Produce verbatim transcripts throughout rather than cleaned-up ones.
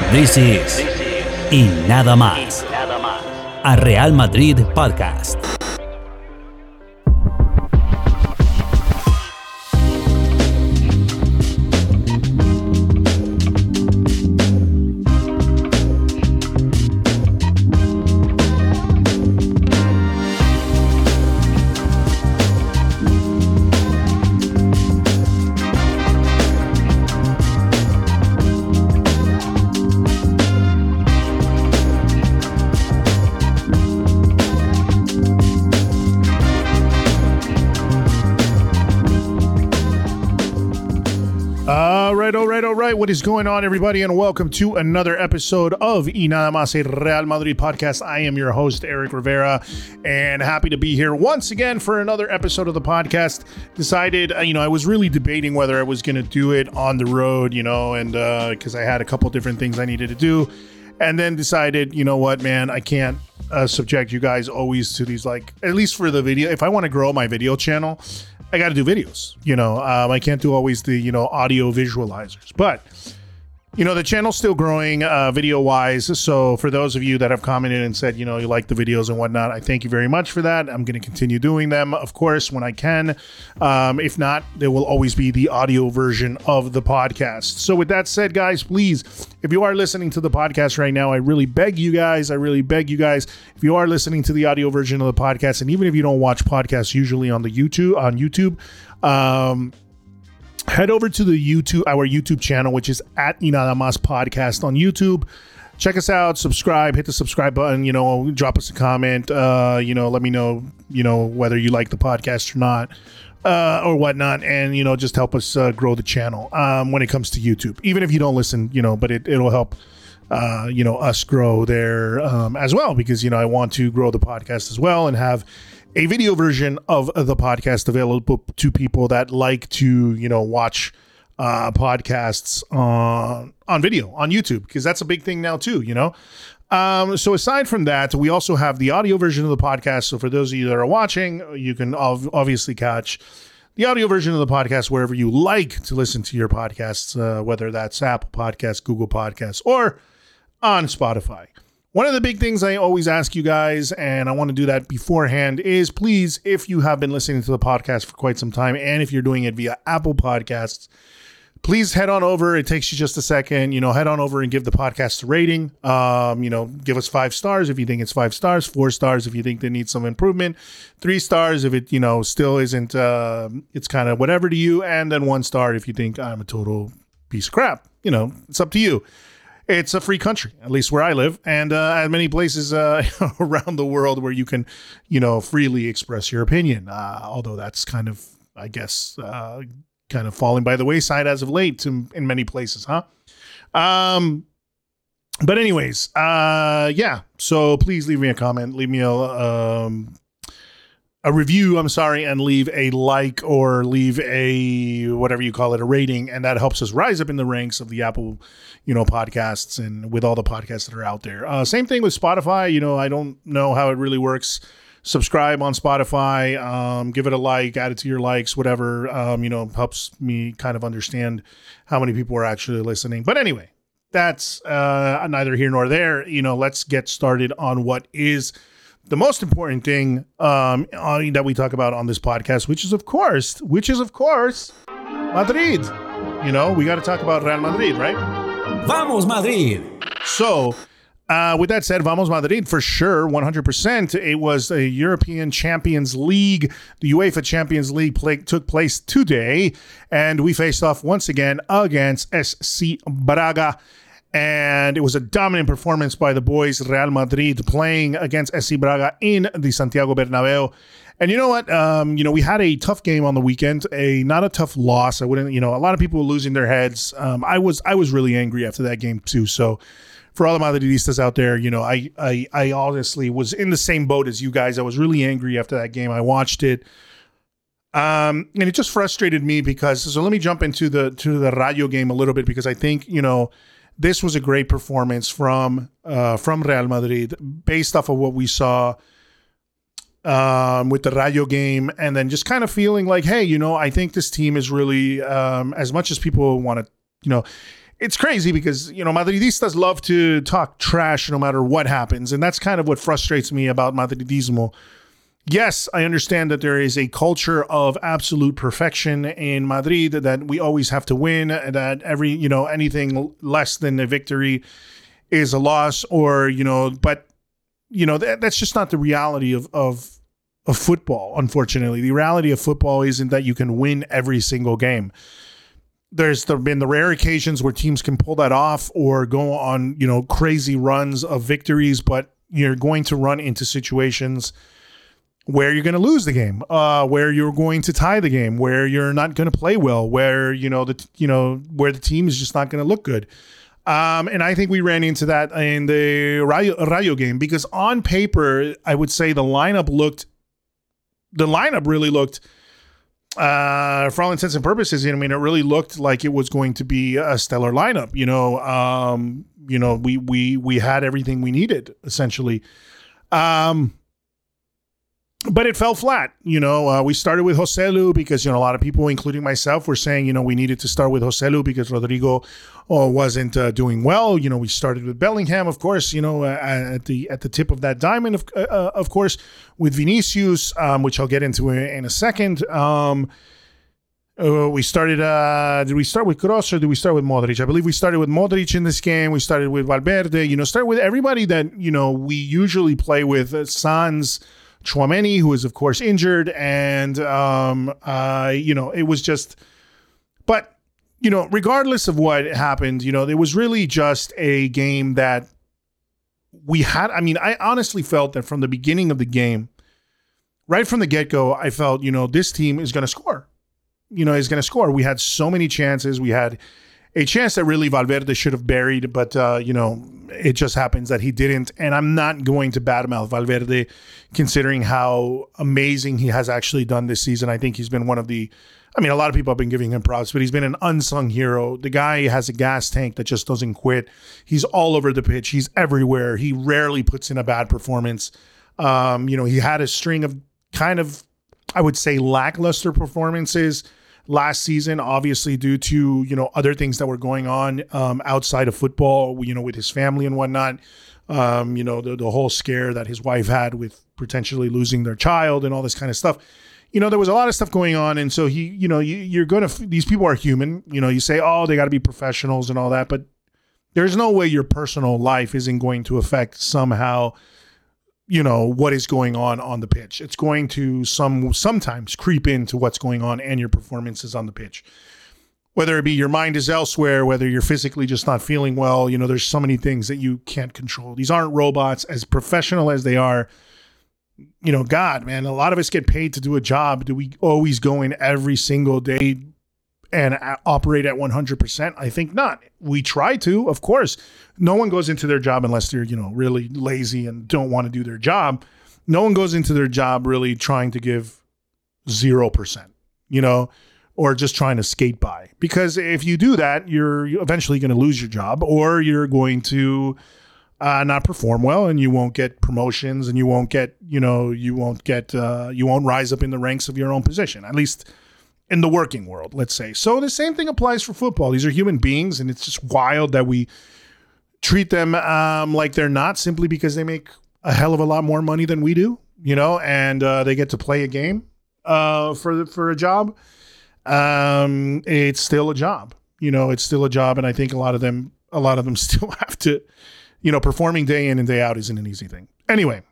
This is Y Nada Más, a Real Madrid Podcast. What is going on, everybody, and welcome to another episode of Y Nada Más, a Real Madrid Podcast. I am your host, Eric Rivera, and happy to be here once again for another episode of the podcast. Decided, uh, you know, I was really debating whether I was going to do it on the road, you know, and because uh, I had a couple different things I needed to do, and then decided, you know what, man, I can't uh, subject you guys always to these, like, at least for the video. If I want to grow my video channel, I got to do videos, you know, um, I can't do always the, you know, audio visualizers, but, you know, the channel's still growing uh, video wise. So for those of you that have commented and said, you know, you like the videos and whatnot, I thank you very much for that. I'm going to continue doing them, of course, when I can. Um, if not, there will always be the audio version of the podcast. So with that said, guys, please, if you are listening to the podcast right now, I really beg you guys, I really beg you guys, if you are listening to the audio version of the podcast, and even if you don't watch podcasts usually on the YouTube, on YouTube, um, head over to the YouTube, our YouTube channel, which is at Y Nada Más Podcast on YouTube. Check us out, subscribe, hit the subscribe button, you know, drop us a comment, uh, you know, let me know, you know, whether you like the podcast or not, uh, or whatnot, and, you know, just help us uh, grow the channel um, when it comes to YouTube, even if you don't listen, you know, but it, it'll help, uh, you know, us grow there um, as well, because, you know, I want to grow the podcast as well and have a video version of the podcast available to people that like to, you know, watch uh, podcasts on on video on YouTube, because that's a big thing now too, you know. Um, so aside from that, we also have the audio version of the podcast. So for those of you that are watching, you can ov- obviously catch the audio version of the podcast wherever you like to listen to your podcasts, uh, whether that's Apple Podcasts, Google Podcasts, or on Spotify. One of the big things I always ask you guys, and I want to do that beforehand, is please, if you have been listening to the podcast for quite some time, and if you're doing it via Apple Podcasts, please head on over. It takes you just a second, you know, head on over and give the podcast a rating. Um, you know, give us five stars if you think it's five stars, four stars if you think they need some improvement, three stars if it, you know, still isn't, uh, it's kind of whatever to you, and then one star if you think I'm a total piece of crap. You know, it's up to you. It's a free country, at least where I live, and uh, at many places uh, around the world where you can, you know, freely express your opinion. Uh, although that's kind of, I guess, uh, kind of falling by the wayside as of late to, in many places, huh? Um, but anyways, uh, yeah. So please leave me a comment, leave me a um, a review. I'm sorry, and leave a like or leave a whatever you call it, a rating, and that helps us rise up in the ranks of the Apple, you know, podcasts and with all the podcasts that are out there. Uh, same thing with Spotify. You know, I don't know how it really works. Subscribe on Spotify, um, give it a like, add it to your likes, whatever. Um, you know, helps me kind of understand how many people are actually listening. But anyway, that's uh, neither here nor there. You know, let's get started on what is the most important thing um, uh, that we talk about on this podcast, which is, of course, which is, of course, Madrid. You know, we got to talk about Real Madrid, right? Vamos, Madrid. So, uh, with that said, Vamos Madrid for sure, one hundred percent. It was a European Champions League. The UEFA Champions League play, took place today, and we faced off once again against S C Braga. And it was a dominant performance by the boys, Real Madrid, playing against S C Braga in the Santiago Bernabeu. And you know what? Um, you know, we had a tough game on the weekend, a not a tough loss. I wouldn't, you know, a lot of people were losing their heads. Um, I was, I was really angry after that game too. So for all the Madridistas out there, you know, I, I, I honestly was in the same boat as you guys. I was really angry after that game. I watched it. Um, and it just frustrated me because, so let me jump into the, to the Rayo game a little bit, because I think, you know, this was a great performance from uh, from Real Madrid based off of what we saw um, with the Rayo game, and then just kind of feeling like, hey, you know, I think this team is really, um, as much as people want to, you know, it's crazy because, you know, Madridistas love to talk trash no matter what happens. And that's kind of what frustrates me about Madridismo. Yes, I understand that there is a culture of absolute perfection in Madrid, that we always have to win, that every, you know, anything less than a victory is a loss, or, you know, but, you know, that, that's just not the reality of, of, of football, unfortunately. The reality of football isn't that you can win every single game. There's there been the rare occasions where teams can pull that off or go on, you know, crazy runs of victories, but you're going to run into situations where you're going to lose the game, uh, where you're going to tie the game, where you're not going to play well, where, you know, the, you know, where the team is just not going to look good. Um, and I think we ran into that in the Rayo, Rayo game, because on paper, I would say the lineup looked, the lineup really looked, uh, for all intents and purposes, I mean, it really looked like it was going to be a stellar lineup. You know, um, you know, we, we, we had everything we needed, essentially. Um, But it fell flat. You know, uh, we started with Joselu because, you know, a lot of people, including myself, were saying, you know, we needed to start with Joselu because Rodrigo oh, wasn't uh, doing well. You know, we started with Bellingham, of course, you know, uh, at the at the tip of that diamond, of, uh, of course, with Vinicius, um, which I'll get into in, in a second. Um, uh, we started, uh, did we start with Kroos or did we start with Modric? I believe we started with Modric in this game. We started with Valverde, you know, started with everybody that, you know, we usually play with. Uh, Sans, Tchouaméni, who is, of course, injured. And, um, uh, you know, it was just, but, you know, regardless of what happened, you know, it was really just a game that we had. I mean, I honestly felt that from the beginning of the game, right from the get-go, I felt, you know, this team is going to score, you know, is going to score. We had so many chances. We had a chance that really Valverde should have buried, but, uh, you know, it just happens that he didn't. And I'm not going to badmouth Valverde, considering how amazing he has actually done this season. I think he's been one of the, I mean, a lot of people have been giving him props, but he's been an unsung hero. The guy has a gas tank that just doesn't quit. He's all over the pitch. He's everywhere. He rarely puts in a bad performance. Um, you know, he had a string of kind of, I would say, lackluster performances last season, obviously due to, you know, other things that were going on um, outside of football, you know, with his family and whatnot. Um, you know, the, the whole scare that his wife had with potentially losing their child and all this kind of stuff. You know, there was a lot of stuff going on. And so he, you know, you, you're going to, these people are human. You know, you say, oh, they got to be professionals and all that. But there's no way your personal life isn't going to affect somehow, you know, what is going on on the pitch. It's going to some sometimes creep into what's going on and your performances on the pitch. Whether it be your mind is elsewhere, whether you're physically just not feeling well, you know, there's so many things that you can't control. These aren't robots. As professional as they are, you know, God, man, a lot of us get paid to do a job. Do we always go in every single day and operate at one hundred percent? I think not. We try to, of course. No one goes into their job unless they're, you know, really lazy and don't want to do their job. No one goes into their job really trying to give zero percent, you know, or just trying to skate by. Because if you do that, you're eventually going to lose your job, or you're going to uh, not perform well, and you won't get promotions, and you won't get, you know, you won't get, uh, you won't rise up in the ranks of your own position, at least in the working world, let's say. So the same thing applies for football. These are human beings, and it's just wild that we treat them um, like they're not, simply because they make a hell of a lot more money than we do, you know, and uh, they get to play a game uh, for for a job. Um, it's still a job, you know, it's still a job, and I think a lot of them, a lot of them still have to, you know, performing day in and day out isn't an easy thing. Anyway,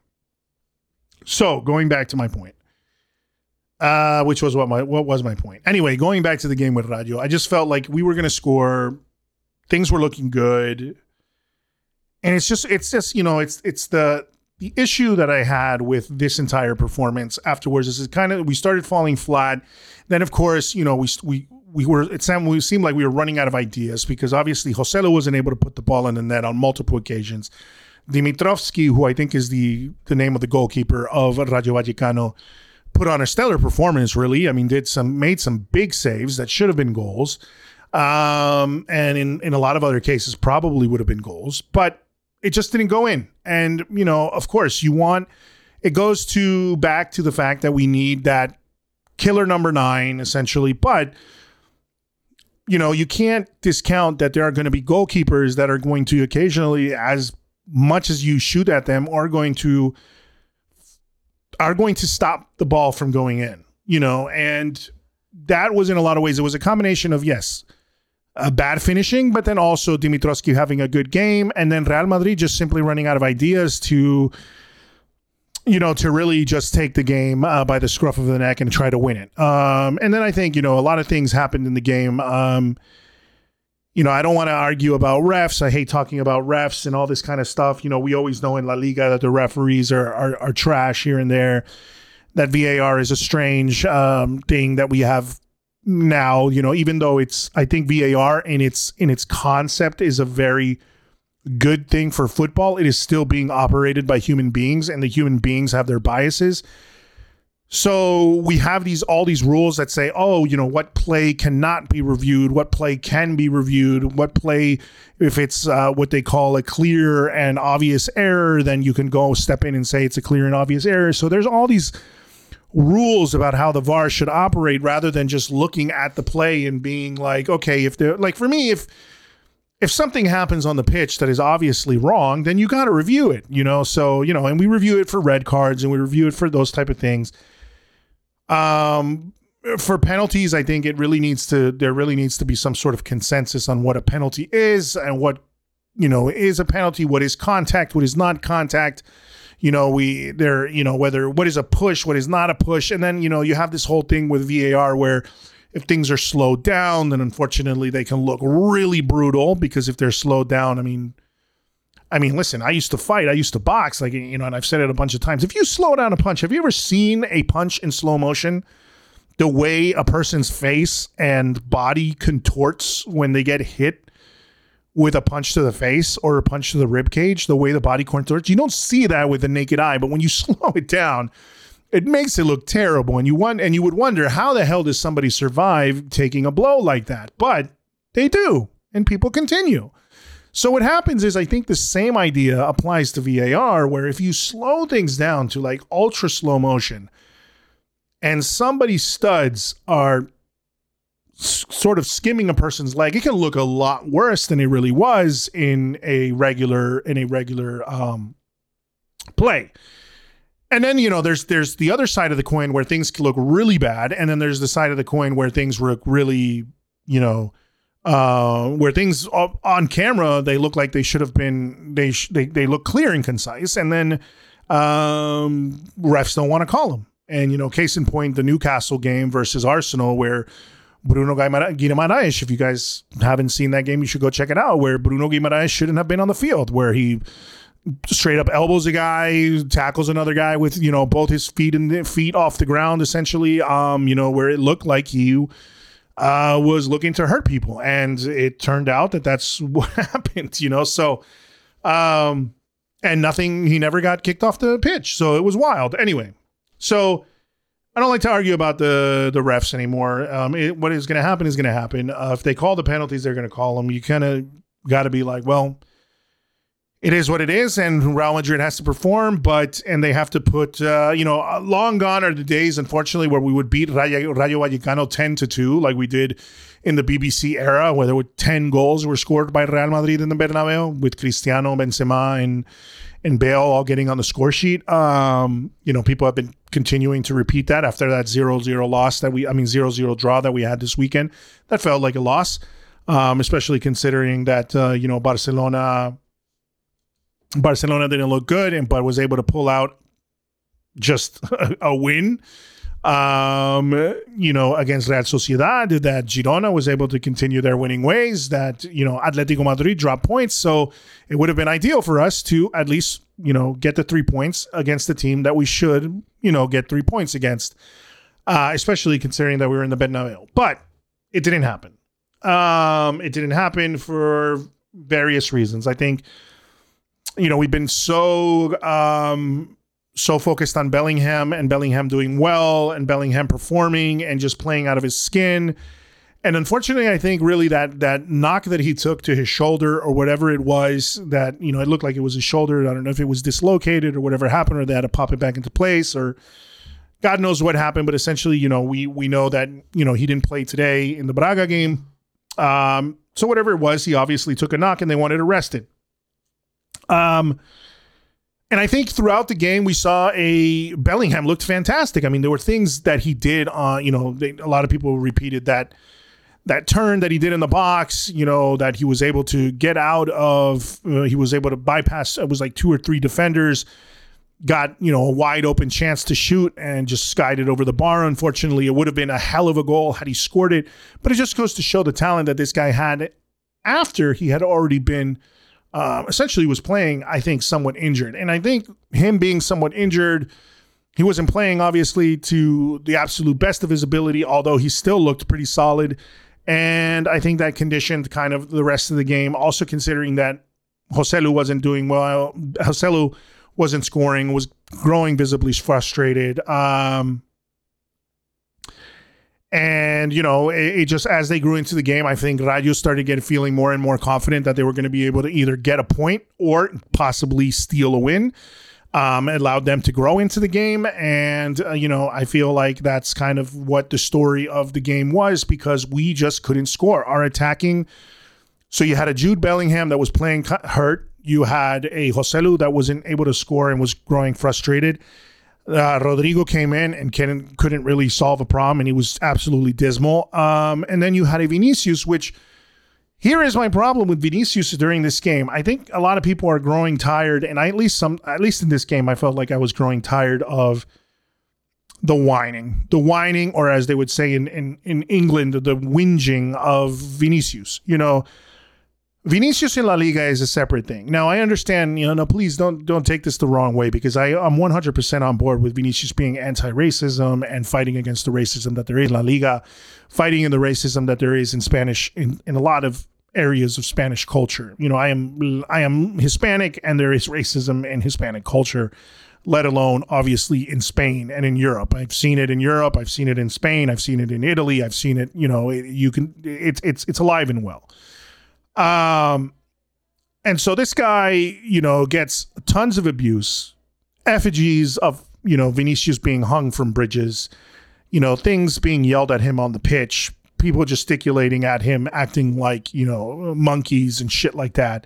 so going back to my point. Uh, which was what my what was my point. Anyway, going back to the game with Rayo, I just felt like we were going to score. Things were looking good, and it's just it's just you know it's it's the the issue that I had with this entire performance afterwards is it kind of we started falling flat. Then of course you know we we we were it seemed we seemed like we were running out of ideas, because obviously Joselu wasn't able to put the ball in the net on multiple occasions. Dimitrovski, who I think is the the name of the goalkeeper of Rayo Vallecano, put on a stellar performance, really. I mean, did some made some big saves that should have been goals. Um, and in, in a lot of other cases, probably would have been goals. But it just didn't go in. And, you know, of course, you want... It goes to back to the fact that we need that killer number nine, essentially. But, you know, you can't discount that there are going to be goalkeepers that are going to occasionally, as much as you shoot at them, are going to are going to stop the ball from going in, you know, and that was in a lot of ways, it was a combination of, yes, a bad finishing, but then also Dimitrovski having a good game, and then Real Madrid just simply running out of ideas to, you know, to really just take the game uh, by the scruff of the neck and try to win it. Um, and then I think, you know, a lot of things happened in the game. Um, you know, I don't want to argue about refs. I hate talking about refs and all this kind of stuff. You know, we always know in La Liga that the referees are are, are trash here and there, that V A R is a strange um, thing that we have now, you know, even though it's, I think V A R in its in its concept is a very good thing for football, it is still being operated by human beings, and the human beings have their biases. So we have these all these rules that say, oh, you know, what play cannot be reviewed, what play can be reviewed, what play, if it's uh, what they call a clear and obvious error, then you can go step in and say it's a clear and obvious error. So there's all these rules about how the V A R should operate, rather than just looking at the play and being like, okay, if they're like, for me, if if something happens on the pitch that is obviously wrong, then you got to review it, you know? So, you know, and we review it for red cards and we review it for those type of things. Um, for penalties, I think it really needs to, there really needs to be some sort of consensus on what a penalty is and what, you know, is a penalty, what is contact, what is not contact. You know, we there, you know, whether what is a push, what is not a push. And then, you know, you have this whole thing with V A R where if things are slowed down, then unfortunately they can look really brutal, because if they're slowed down, I mean, I mean, listen, I used to fight, I used to box, like, you know, and I've said it a bunch of times. If you slow down a punch, have you ever seen a punch in slow motion? The way a person's face and body contorts when they get hit with a punch to the face or a punch to the rib cage, the way the body contorts, you don't see that with the naked eye, but when you slow it down, it makes it look terrible. And you want, and you would wonder, how the hell does somebody survive taking a blow like that? But they do, and people continue. So what happens is, I think the same idea applies to V A R, where if you slow things down to like ultra slow motion and somebody's studs are s- sort of skimming a person's leg, it can look a lot worse than it really was in a regular, in a regular um, play. And then, you know, there's there's the other side of the coin where things can look really bad. And then there's the side of the coin where things look really, you know, uh, where things on camera, they look like they should have been, they sh- they they look clear and concise. And then um, refs don't want to call them. And, you know, case in point, the Newcastle game versus Arsenal, where Bruno Guimaraes, if you guys haven't seen that game, you should go check it out, where Bruno Guimaraes shouldn't have been on the field, where he straight up elbows a guy, tackles another guy with, you know, both his feet and the feet off the ground, essentially, um, you know, where it looked like he uh, was looking to hurt people. And it turned out that that's what happened, you know, so, um, and nothing, he never got kicked off the pitch. So it was wild. Anyway, so I don't like to argue about the, the refs anymore. Um, it, what is going to happen is going to happen. Uh, if they call the penalties, they're going to call them. You kind of got to be like, well, it is what it is, and Real Madrid has to perform, but, and they have to put, uh, you know, long gone are the days, unfortunately, where we would beat Rayo, Rayo Vallecano ten to two, like we did in the B B C era, where there were ten goals were scored by Real Madrid in the Bernabeu, with Cristiano, Benzema, and, and Bale all getting on the score sheet. Um, you know, people have been continuing to repeat that after that zero zero loss that we, I mean, zero zero draw that we had this weekend. That felt like a loss, um, especially considering that, uh, you know, Barcelona... Barcelona didn't look good, and but was able to pull out just a, a win, um, you know, against Real Sociedad. That Girona was able to continue their winning ways. That, you know, Atletico Madrid dropped points, so it would have been ideal for us to at least, you know, get the three points against the team that we should, you know, get three points against, uh, especially considering that we were in the Bernabeu. But it didn't happen. Um, it didn't happen for various reasons. I think, you know, we've been so um, so focused on Bellingham and Bellingham doing well and Bellingham performing and just playing out of his skin. And unfortunately, I think really that that knock that he took to his shoulder or whatever it was, that, you know, it looked like it was his shoulder. I don't know if it was dislocated or whatever happened, or they had to pop it back into place, or God knows what happened. But essentially, you know, we we know that, you know, he didn't play today in the Braga game. Um, so whatever it was, he obviously took a knock and they wanted arrested. Um, and I think throughout the game, we saw a Bellingham looked fantastic. I mean, there were things that he did, uh, you know, they, a lot of people repeated that that turn that he did in the box, you know, that he was able to get out of, uh, he was able to bypass, it was like two or three defenders, got, you know, a wide open chance to shoot and just skied it over the bar. Unfortunately, it would have been a hell of a goal had he scored it, but it just goes to show the talent that this guy had after he had already been, uh, essentially was playing, I think, somewhat injured. And I think him being somewhat injured, he wasn't playing, obviously, to the absolute best of his ability, although he still looked pretty solid. And I think that conditioned kind of the rest of the game, also considering that Joselu wasn't doing well. Joselu wasn't scoring, was growing visibly frustrated. Um, and, you know, it, it just, as they grew into the game, I think Rayo started getting feeling more and more confident that they were going to be able to either get a point or possibly steal a win. Um, it allowed them to grow into the game. And, uh, you know, I feel like that's kind of what the story of the game was, because we just couldn't score. Our attacking. So you had a Jude Bellingham that was playing hurt. You had a Joselu that wasn't able to score and was growing frustrated. Uh, Rodrigo came in and couldn't, couldn't really solve a problem, and he was absolutely dismal. Um, and then you had a Vinicius, which here is my problem with Vinicius during this game. I think a lot of people are growing tired, and I at least some, at least in this game, I felt like I was growing tired of the whining, the whining, or as they would say in in, in England, the whinging of Vinicius. You know, Vinicius in La Liga is a separate thing. Now, I understand, you know, no, please don't don't take this the wrong way, because I, I'm one hundred percent on board with Vinicius being anti-racism and fighting against the racism that there is in La Liga, fighting in the racism that there is in Spanish, in, in a lot of areas of Spanish culture. You know, I am I am Hispanic, and there is racism in Hispanic culture, let alone obviously in Spain and in Europe. I've seen it in Europe. I've seen it in Spain. I've seen it in Italy. I've seen it, you know, it, you can, it's it's it's alive and well. Um, and so this guy, you know, gets tons of abuse, effigies of, you know, Vinicius being hung from bridges, you know, things being yelled at him on the pitch, people gesticulating at him, acting like, you know, monkeys and shit like that,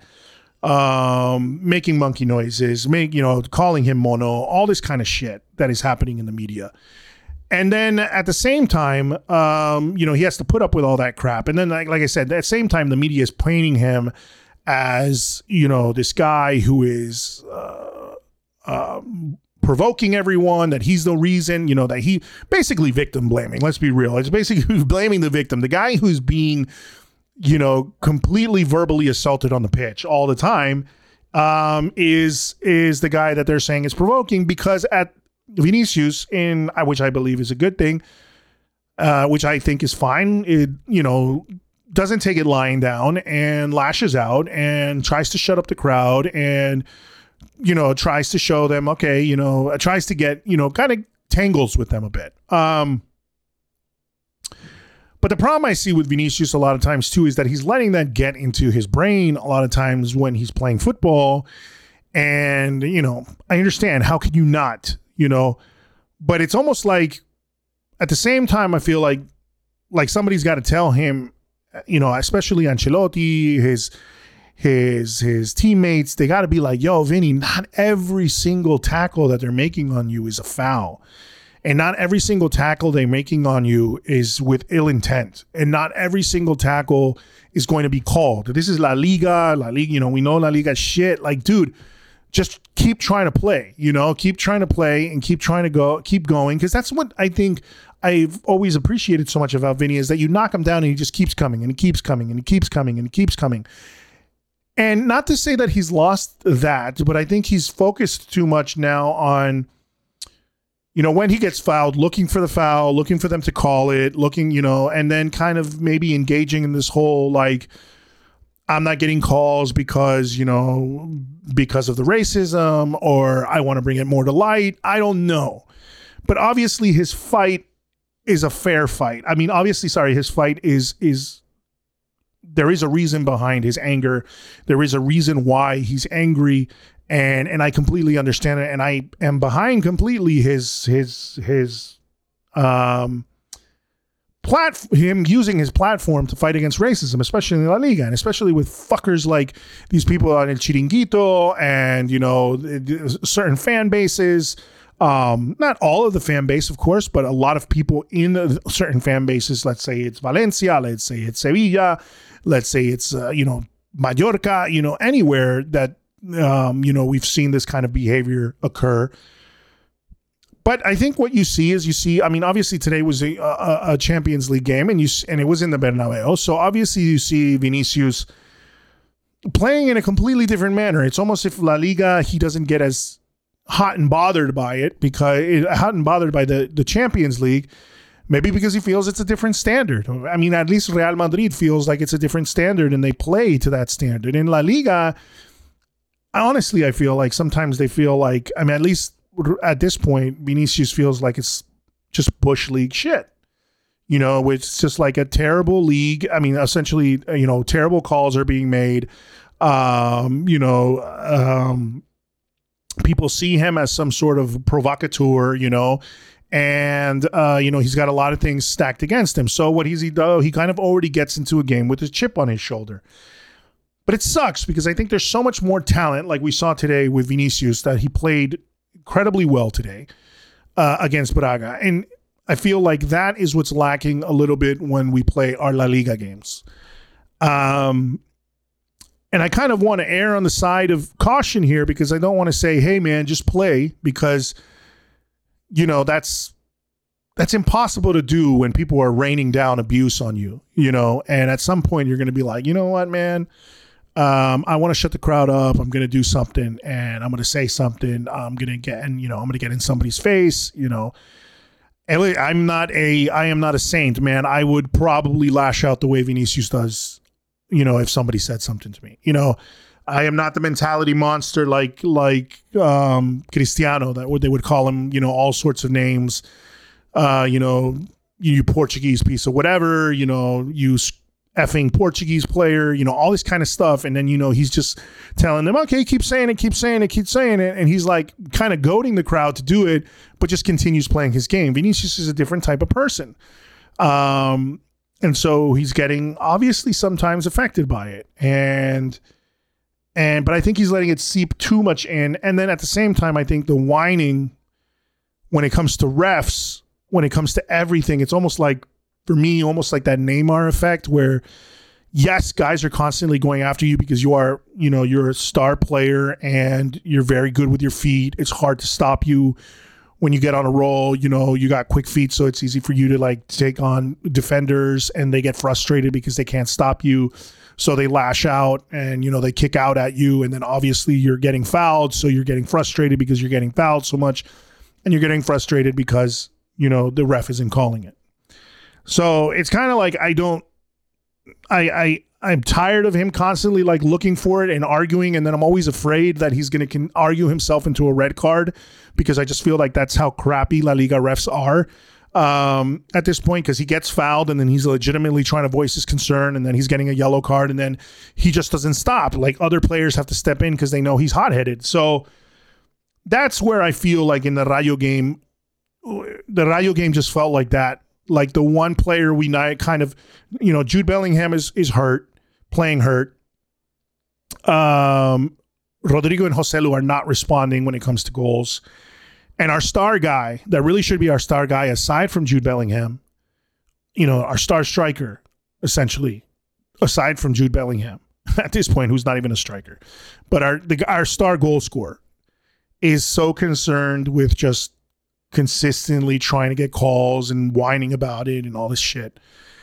um, making monkey noises, make, you know, calling him mono, all this kind of shit that is happening in the media. And then at the same time, um, you know, he has to put up with all that crap. And then, like, like I said, at the same time, the media is painting him as, you know, this guy who is uh, um, provoking everyone, that he's the reason, you know, that he basically victim blaming. Let's be real. It's basically blaming the victim, the guy who's being, you know, completely verbally assaulted on the pitch all the time, um, is is the guy that they're saying is provoking, because at Vinicius, in which I believe is a good thing, uh, which I think is fine. It, you know, doesn't take it lying down and lashes out and tries to shut up the crowd and, you know, tries to show them, okay, you know, tries to get, you know, kind of tangles with them a bit. Um, but the problem I see with Vinicius a lot of times too is that he's letting that get into his brain a lot of times when he's playing football. And, you know, I understand, how can you not? You know, but it's almost like at the same time, I feel like like somebody's got to tell him, you know, especially Ancelotti, his his his teammates, they got to be like, yo, Vinny, not every single tackle that they're making on you is a foul. And not every single tackle they're making on you is with ill intent. And not every single tackle is going to be called. This is La Liga, La Liga, you know, we know La Liga shit. Like, dude, just keep trying to play, you know, keep trying to play and keep trying to go, keep going. Because that's what I think I've always appreciated so much about Vinny, is that you knock him down and he just keeps coming and he keeps coming and he keeps coming and he keeps coming. And not to say that he's lost that, but I think he's focused too much now on, you know, when he gets fouled, looking for the foul, looking for them to call it, looking, you know, and then kind of maybe engaging in this whole, like, I'm not getting calls because, you know, because of the racism, or I want to bring it more to light. I don't know. But obviously his fight is a fair fight. I mean, obviously, sorry, his fight is, is, there is a reason behind his anger. There is a reason why he's angry. And, and I completely understand it. And I am behind completely his, his, his, um, plat- him using his platform to fight against racism, especially in La Liga, and especially with fuckers like these people on El Chiringuito and, you know, certain fan bases. Um, not all of the fan base, of course, but a lot of people in certain fan bases. Let's say it's Valencia, let's say it's Sevilla, let's say it's, uh, you know, Mallorca, you know, anywhere that, um, you know, we've seen this kind of behavior occur. But I think what you see is you see, I mean, obviously today was a, a, a Champions League game and you and it was in the Bernabeu. So obviously you see Vinicius playing in a completely different manner. It's almost if La Liga, he doesn't get as hot and bothered by it because it, hot and bothered by the, the Champions League, maybe because he feels it's a different standard. I mean, at least Real Madrid feels like it's a different standard and they play to that standard. In La Liga, honestly, I feel like sometimes they feel like, I mean, at least at this point, Vinicius feels like it's just Bush League shit. You know, it's just like a terrible league. I mean, essentially, you know, terrible calls are being made. Um, you know, um, people see him as some sort of provocateur, you know, and, uh, you know, he's got a lot of things stacked against him. So what does he do? He kind of already gets into a game with a chip on his shoulder. But it sucks because I think there's so much more talent, like we saw today with Vinicius, that he played incredibly well today uh, against Braga. And I feel like that is what's lacking a little bit when we play our La Liga games. Um, and I kind of want to err on the side of caution here because I don't want to say, hey, man, just play because, you know, that's that's impossible to do when people are raining down abuse on you, you know, and at some point you're going to be like, you know what, man? Um, I want to shut the crowd up. I'm going to do something and I'm going to say something. I'm going to get, and you know, I'm going to get in somebody's face, you know, and I'm not a, I am not a saint, man. I would probably lash out the way Vinicius does, you know, if somebody said something to me, you know, I am not the mentality monster like, like, um, Cristiano, that would, they would call him, you know, all sorts of names, uh, you know, you Portuguese piece of whatever, you know, you effing Portuguese player, you know, all this kind of stuff. And then, you know, he's just telling them, okay, keep saying it, keep saying it, keep saying it. And he's like kind of goading the crowd to do it, but just continues playing his game. Vinicius is a different type of person. Um, and so he's getting obviously sometimes affected by it. And, and, but I think he's letting it seep too much in. And then at the same time, I think the whining when it comes to refs, when it comes to everything, it's almost like, for me, almost like that Neymar effect where, yes, guys are constantly going after you because you are, you know, you're a star player and you're very good with your feet. It's hard to stop you when you get on a roll. You know, you got quick feet, so it's easy for you to like take on defenders and they get frustrated because they can't stop you. So they lash out and, you know, they kick out at you. And then obviously you're getting fouled. So you're getting frustrated because you're getting fouled so much and you're getting frustrated because, you know, the ref isn't calling it. So it's kind of like I don't, I, I, I'm tired of him constantly like looking for it and arguing. And then I'm always afraid that he's going to argue himself into a red card because I just feel like that's how crappy La Liga refs are um, at this point because he gets fouled and then he's legitimately trying to voice his concern and then he's getting a yellow card and then he just doesn't stop. Like other players have to step in because they know he's hot-headed. So that's where I feel like in the Rayo game, the Rayo game just felt like that. Like the one player we kind of, you know, Jude Bellingham is is hurt, playing hurt. Um, Rodrigo and Joselu are not responding when it comes to goals. And our star guy, that really should be our star guy, aside from Jude Bellingham, you know, our star striker, essentially, aside from Jude Bellingham, at this point, who's not even a striker. But our the, our star goal scorer is so concerned with just consistently trying to get calls and whining about it and all this shit.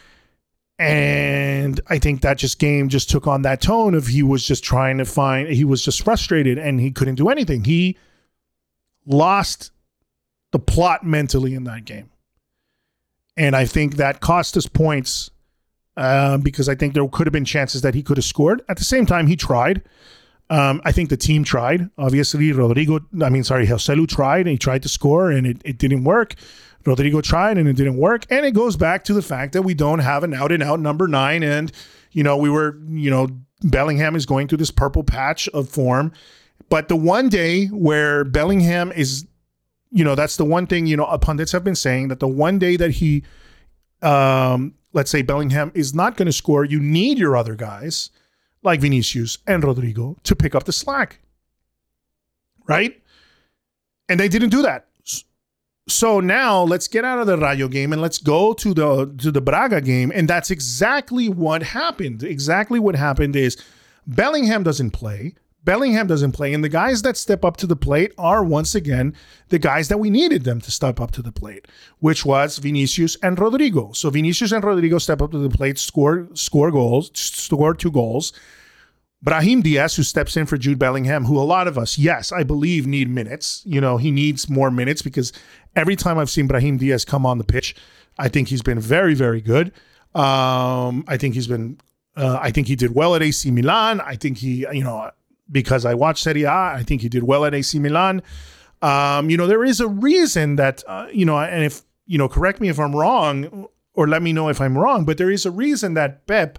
And I think that just game just took on that tone of he was just trying to find, he was just frustrated and he couldn't do anything. He lost the plot mentally in that game. And I think that cost us points uh, because I think there could have been chances that he could have scored. At the same time, he tried. Um, I think the team tried. Obviously, Rodrigo, I mean, sorry, Joselu tried and he tried to score and it, it didn't work. Rodrigo tried and it didn't work. And it goes back to the fact that we don't have an out and out number nine. And, you know, we were, you know, Bellingham is going through this purple patch of form. But the one day where Bellingham is, you know, that's the one thing, you know, pundits have been saying that the one day that he um, let's say Bellingham is not going to score, you need your other guys like Vinicius and Rodrigo to pick up the slack. Right? And they didn't do that. So now let's get out of the Rayo game and let's go to the to the Braga game. And that's exactly what happened. Exactly what happened is Bellingham doesn't play. Bellingham doesn't play. And the guys that step up to the plate are once again the guys that we needed them to step up to the plate, which was Vinicius and Rodrigo. So Vinicius and Rodrigo step up to the plate, score, score goals, score two goals. Brahim Diaz, who steps in for Jude Bellingham, who a lot of us, yes, I believe need minutes. You know, he needs more minutes because every time I've seen Brahim Diaz come on the pitch, I think he's been very, very good. Um, I think he's been, uh, I think he did well at A C Milan. I think he, you know, because I watched Serie A, I think he did well at A C Milan. Um, you know, there is a reason that, uh, you know, and if, you know, correct me if I'm wrong or let me know if I'm wrong, but there is a reason that Pep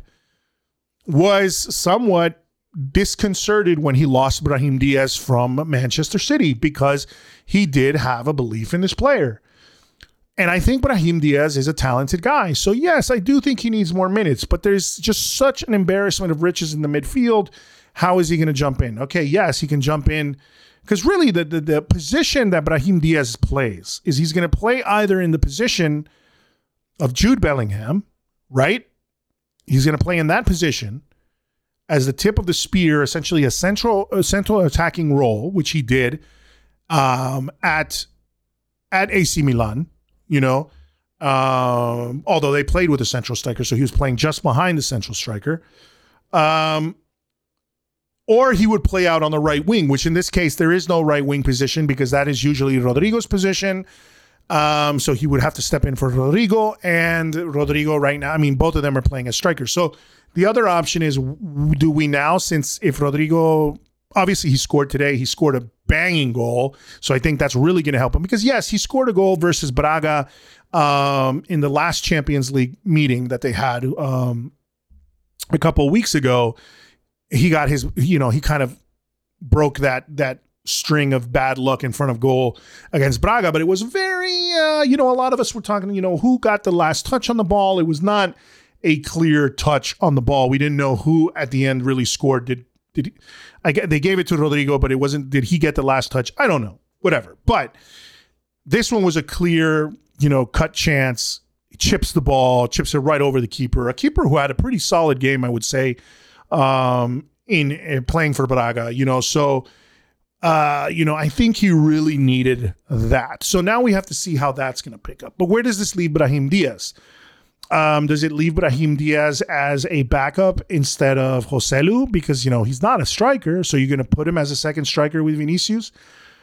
was somewhat disconcerted when he lost Brahim Diaz from Manchester City because he did have a belief in this player. And I think Brahim Diaz is a talented guy. So yes, I do think he needs more minutes, but there's just such an embarrassment of riches in the midfield. How is he going to jump in? Okay, yes, he can jump in because really the, the, the position that Brahim Diaz plays is he's going to play either in the position of Jude Bellingham, right? He's going to play in that position as the tip of the spear, essentially a central a central attacking role, which he did um, at at A C Milan, you know, um, although they played with a central striker, so he was playing just behind the central striker. Um, or he would play out on the right wing, which in this case, there is no right wing position because that is usually Rodrigo's position. Um, so he would have to step in for Rodrigo, and Rodrigo right now, I mean, both of them are playing as strikers. So the other option is, do we now, since if Rodrigo, obviously he scored today, he scored a banging goal. So I think that's really going to help him because yes, he scored a goal versus Braga um, in the last Champions League meeting that they had um, a couple of weeks ago. He got his, you know, he kind of broke that, that, string of bad luck in front of goal against Braga, but it was very, uh, you know, a lot of us were talking, you know, who got the last touch on the ball. It was not a clear touch on the ball. We didn't know who at the end really scored. Did did he, I get, they gave it to Rodrigo, but it wasn't, did he get the last touch? I don't know, whatever. But this one was a clear, you know, cut chance. He chips the ball, chips it right over the keeper, a keeper who had a pretty solid game, I would say, um, in, in playing for Braga, you know, so Uh, you know, I think he really needed that. So now we have to see how that's going to pick up. But where does this leave Brahim Diaz? Um, does it leave Brahim Diaz as a backup instead of Joselu? Because, you know, he's not a striker. So you're going to put him as a second striker with Vinicius.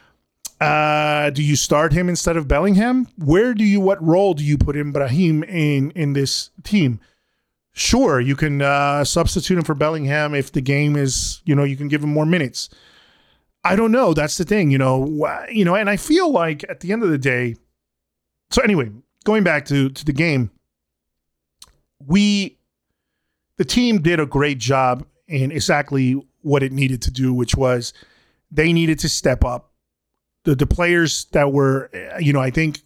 Uh, do you start him instead of Bellingham? Where do you, what role do you put in Brahim in, in this team? Sure, you can uh, substitute him for Bellingham if the game is, you know, you can give him more minutes. I don't know. That's the thing, you know, you know, and I feel like at the end of the day, so anyway, going back to, to the game, we, the team did a great job in exactly what it needed to do, which was they needed to step up. The, the players that were, you know, I think,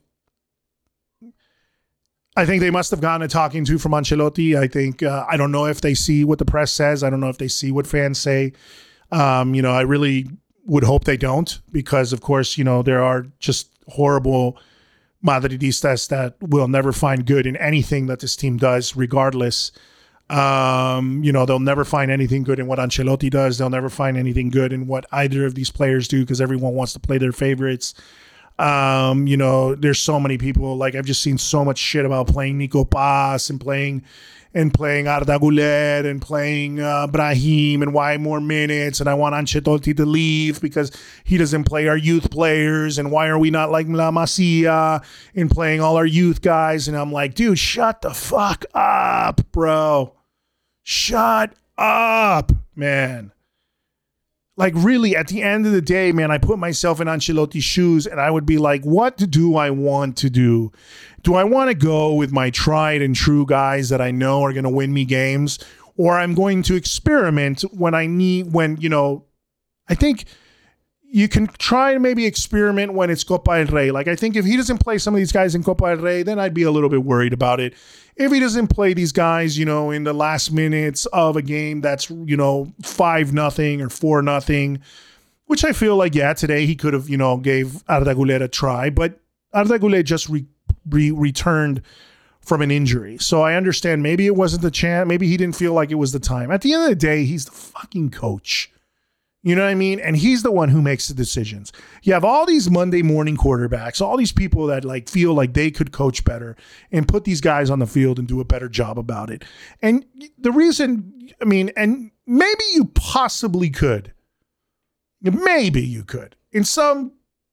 I think they must have gotten a talking to from Ancelotti. I think, uh, I don't know if they see what the press says. I don't know if they see what fans say. Um, you know, I really would hope they don't, because of course, you know, there are just horrible Madridistas that will never find good in anything that this team does, regardless. Um, you know, they'll never find anything good in what Ancelotti does. They'll never find anything good in what either of these players do, because everyone wants to play their favorites. Um, you know, there's so many people, like I've just seen so much shit about playing Nico Paz and playing and playing Arda Güler and playing uh, Brahim and why more minutes, and I want Ancelotti to leave because he doesn't play our youth players, and why are we not like La Masia in playing all our youth guys? And I'm like, dude, shut the fuck up, bro. Shut up, man. Like, really, at the end of the day, man, I put myself in Ancelotti's shoes and I would be like, what do I want to do? Do I want to go with my tried and true guys that I know are going to win me games? Or I'm going to experiment when I need, when, you know, I think, you can try and maybe experiment when it's Copa del Rey. Like, I think if he doesn't play some of these guys in Copa del Rey, then I'd be a little bit worried about it. If he doesn't play these guys, you know, in the last minutes of a game that's, you know, five nothing or four nothing, which I feel like, yeah, today he could have, you know, gave Arda Güler a try, but Arda Güler just re- re- returned from an injury. So I understand maybe it wasn't the chance. Maybe he didn't feel like it was the time. At the end of the day, he's the fucking coach. You know what I mean? And he's the one who makes the decisions. You have all these Monday morning quarterbacks, all these people that like feel like they could coach better and put these guys on the field and do a better job about it. And the reason, I mean, and maybe you possibly could. Maybe you could. In some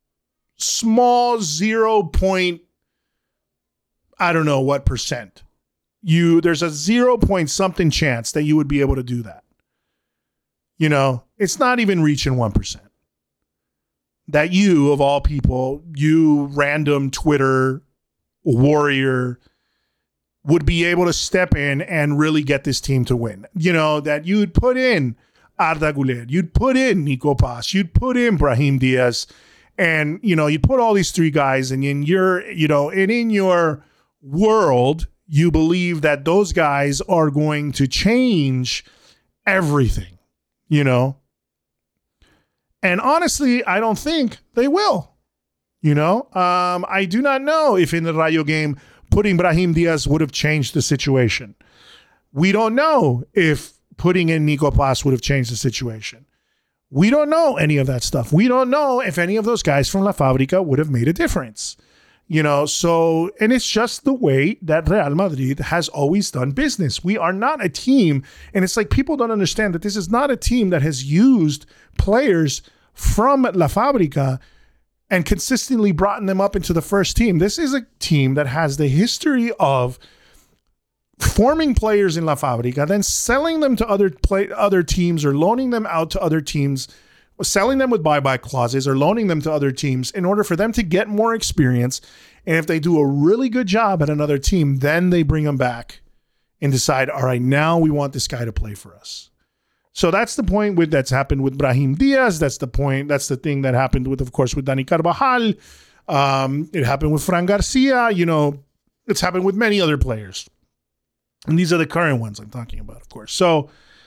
small zero point, I don't know what percent. You there's a zero point something chance that you would be able to do that. You know, it's not even reaching one percent. That you, of all people, you random Twitter warrior, would be able to step in and really get this team to win. You know, that you'd put in Arda Güler, you'd put in Nico Paz, you'd put in Brahim Diaz, and, you know, you put all these three guys, and in your, you know, and in your world, you believe that those guys are going to change everything. You know, and honestly, I don't think they will. You know, um, I do not know if in the Rayo game, putting Brahim Diaz would have changed the situation. We don't know if putting in Nico Paz would have changed the situation. We don't know any of that stuff. We don't know if any of those guys from La Fábrica would have made a difference. You know, so, and it's just the way that Real Madrid has always done business. We are not a team, and it's like people don't understand that this is not a team that has used players from La Fábrica and consistently brought them up into the first team. This is a team that has the history of forming players in La Fábrica, then selling them to other play, other teams or loaning them out to other teams, selling them with buyback clauses or loaning them to other teams in order for them to get more experience. And if they do a really good job at another team, then they bring them back and decide, all right, now we want this guy to play for us. So that's the point with that's happened with Brahim Diaz. That's the point. That's the thing that happened with, of course, with Dani Carvajal. Um, it happened with Fran Garcia. You know, it's happened with many other players. And these are the current ones I'm talking about, of course. So,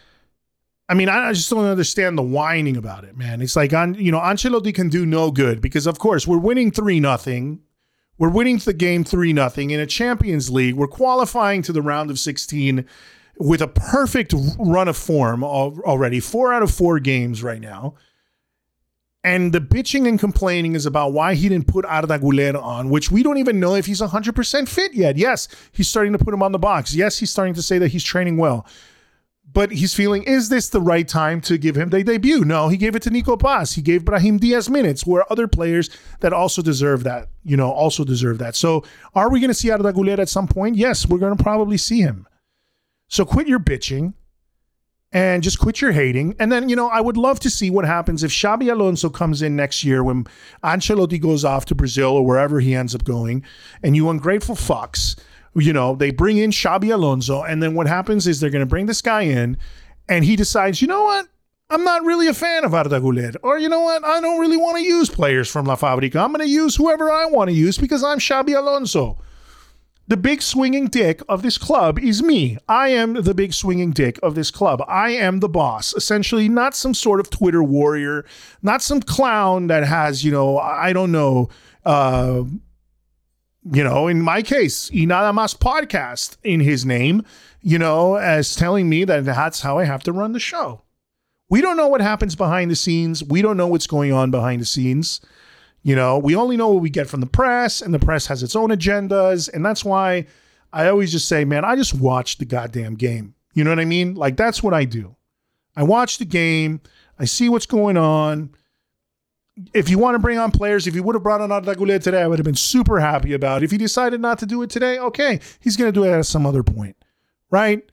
I mean, I just don't understand the whining about it, man. It's like, you know, Ancelotti can do no good because, of course, we're winning three nothing. We're winning the game three nothing in a Champions League. We're qualifying to the round of sixteen with a perfect run of form already. Four out of four games right now. And the bitching and complaining is about why he didn't put Arda Güler on, which we don't even know if he's one hundred percent fit yet. Yes, he's starting to put him on the box. Yes, he's starting to say that he's training well. But he's feeling, is this the right time to give him the debut? No, he gave it to Nico Paz. He gave Brahim Diaz minutes, where other players that also deserve that, you know, also deserve that. So are we going to see Arda Güler at some point? Yes, we're going to probably see him. So quit your bitching and just quit your hating. And then, you know, I would love to see what happens if Xabi Alonso comes in next year when Ancelotti goes off to Brazil or wherever he ends up going, and you ungrateful fucks, you know, they bring in Xabi Alonso, and then what happens is they're going to bring this guy in, and he decides, you know what? I'm not really a fan of Arda Güler. Or, you know what? I don't really want to use players from La Fábrica. I'm going to use whoever I want to use because I'm Xabi Alonso. The big swinging dick of this club is me. I am the big swinging dick of this club. I am the boss. Essentially, not some sort of Twitter warrior, not some clown that has, you know, I don't know, uh, you know, in my case, Y Nada Más podcast in his name, you know, as telling me that that's how I have to run the show. We don't know what happens behind the scenes. We don't know what's going on behind the scenes. You know, we only know what we get from the press, and the press has its own agendas. And that's why I always just say, man, I just watch the goddamn game. You know what I mean? Like, that's what I do. I watch the game. I see what's going on. If you want to bring on players, if you would have brought on Arda Güler today, I would have been super happy about it. If he decided not to do it today, okay, he's going to do it at some other point, right?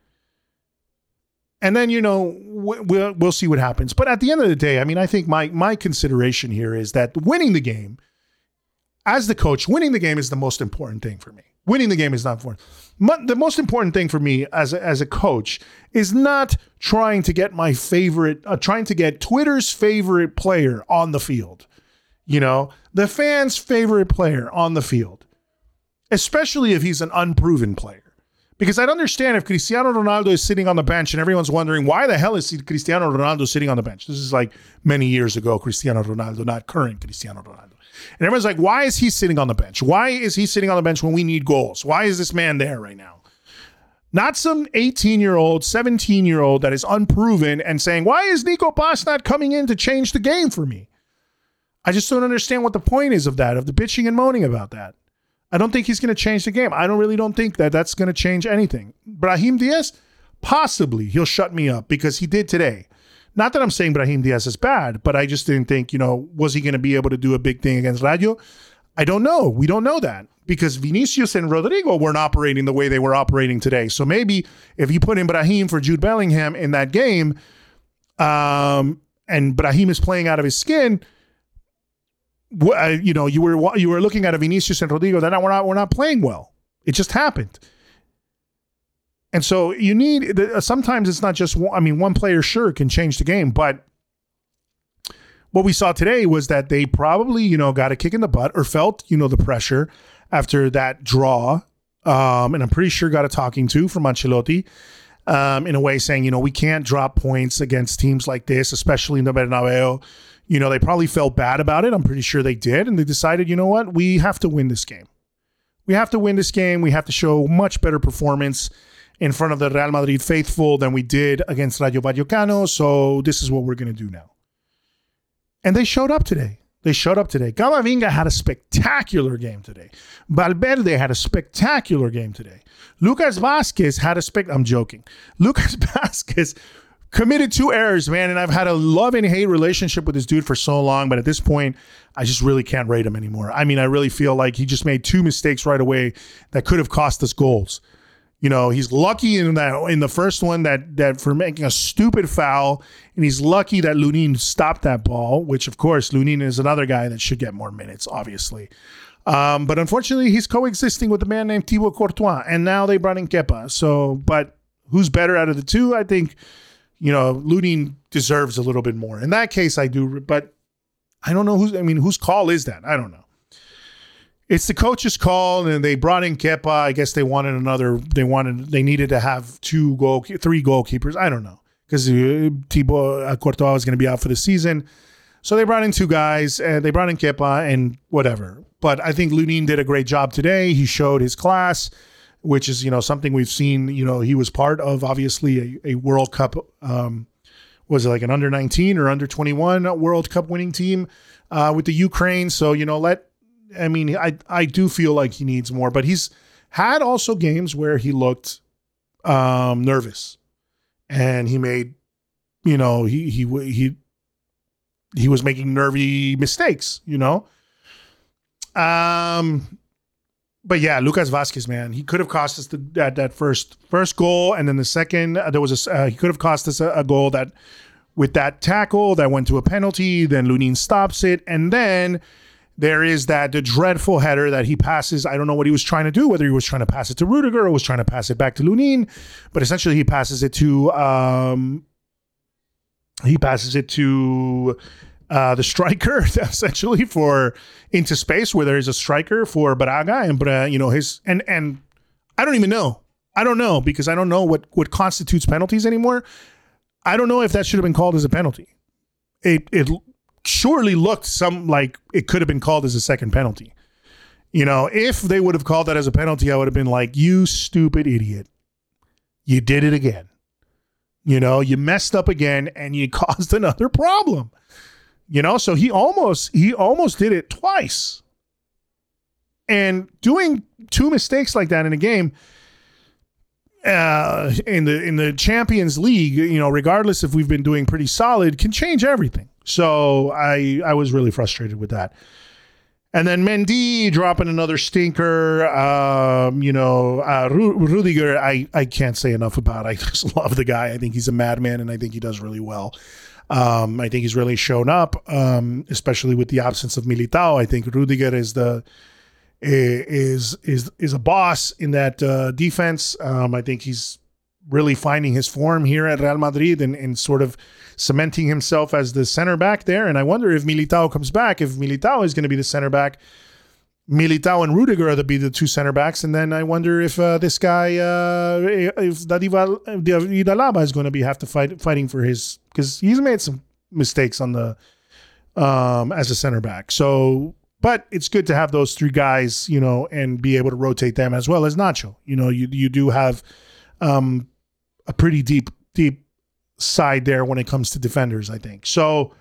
And then, you know, we'll, we'll see what happens. But at the end of the day, I mean, I think my my consideration here is that winning the game, as the coach, winning the game is the most important thing for me. Winning the game is not important. The most important thing for me as a, as a coach is not trying to get my favorite, uh, trying to get Twitter's favorite player on the field. You know, the fans' favorite player on the field, especially if he's an unproven player. Because I'd understand if Cristiano Ronaldo is sitting on the bench and everyone's wondering, why the hell is Cristiano Ronaldo sitting on the bench? This is like many years ago, Cristiano Ronaldo, not current Cristiano Ronaldo. And everyone's like, why is he sitting on the bench? Why is he sitting on the bench when we need goals? Why is this man there right now? Not some eighteen-year-old, seventeen-year-old that is unproven and saying, why is Nico Paz not coming in to change the game for me? I just don't understand what the point is of that, of the bitching and moaning about that. I don't think he's going to change the game. I don't really don't think that that's going to change anything. Brahim Diaz, possibly he'll shut me up because he did today. Not that I'm saying Brahim Diaz is bad, but I just didn't think, you know, was he going to be able to do a big thing against Rayo? I don't know. We don't know that because Vinicius and Rodrigo weren't operating the way they were operating today. So maybe if you put in Brahim for Jude Bellingham in that game, um, and Brahim is playing out of his skin, you know, you were you were looking at a Vinicius and Rodrigo that we're not we're not playing well. It just happened. And so you need, sometimes it's not just, one, I mean, one player sure can change the game, but what we saw today was that they probably, you know, got a kick in the butt or felt, you know, the pressure after that draw. Um, and I'm pretty sure got a talking to from Ancelotti um, in a way saying, you know, we can't drop points against teams like this, especially in the Bernabeu. You know, they probably felt bad about it. I'm pretty sure they did. And they decided, you know what, we have to win this game. We have to win this game. We have to show much better performance in front of the Real Madrid faithful than we did against Rayo Vallecano. So this is what we're going to do now. And they showed up today. They showed up today. Camavinga had a spectacular game today. Valverde had a spectacular game today. Lucas Vázquez had a spec. I'm joking. Lucas Vázquez committed two errors, man. And I've had a love and hate relationship with this dude for so long. But at this point, I just really can't rate him anymore. I mean, I really feel like he just made two mistakes right away that could have cost us goals. You know, he's lucky in that in the first one that that for making a stupid foul, and he's lucky that Lunin stopped that ball, which of course Lunin is another guy that should get more minutes, obviously. Um, but unfortunately, he's coexisting with a man named Thibaut Courtois, and now they brought in Kepa. So, but who's better out of the two? I think, you know, Lunin deserves a little bit more. In that case, I do, but I don't know who's. I mean, whose call is that? I don't know. It's the coach's call, and they brought in Kepa. I guess they wanted another. They wanted. They needed to have two goal, three goalkeepers. I don't know because Thibaut Courtois was going to be out for the season, so they brought in two guys. And they brought in Kepa and whatever. But I think Lunin did a great job today. He showed his class, which is, you know, something we've seen. You know, he was part of obviously a, a World Cup. Um, was it like an under nineteen or under twenty-one World Cup winning team uh, with the Ukraine? So, you know, let. I mean, I I do feel like he needs more, but he's had also games where he looked um, nervous, and he made, you know, he he he he was making nervy mistakes, you know. Um, but yeah, Lucas Vázquez, man, he could have cost us the, that that first first goal, and then the second uh, there was a uh, he could have cost us a, a goal that with that tackle that went to a penalty. Then Lunin stops it, and then. There is that the dreadful header that he passes. I don't know what he was trying to do, whether he was trying to pass it to Rudiger or was trying to pass it back to Lunin, but essentially he passes it to um, he passes it to uh, the striker essentially for into space where there is a striker for Braga and uh, you know his and and I don't even know. I don't know because I don't know what what constitutes penalties anymore. I don't know if that should have been called as a penalty. It it. Surely looked some like it could have been called as a second penalty. You know, if they would have called that as a penalty, I would have been like, you stupid idiot. You did it again. You know, you messed up again and you caused another problem. You know, so he almost he almost did it twice. And doing two mistakes like that in a game uh, in the in the Champions League, you know, regardless if we've been doing pretty solid, can change everything. So I I was really frustrated with that. And then Mendy dropping another stinker. Um, you know, uh, Rudiger, I, I can't say enough about. I just love the guy. I think he's a madman, and I think he does really well. Um, I think he's really shown up, um, especially with the absence of Militao. I think Rudiger is the is is is a boss in that uh, defense. Um, I think he's really finding his form here at Real Madrid and, and sort of cementing himself as the center back there. And I wonder if Militao comes back, if Militao is going to be the center back. Militao and Rudiger are to be the two center backs. And then I wonder if uh, this guy, uh, if David Alaba is going to be have to fight fighting for his, because he's made some mistakes on the um, as a center back. So, but it's good to have those three guys, you know, and be able to rotate them as well as Nacho. You know, you you do have um, a pretty deep deep side there when it comes to defenders, I think. So,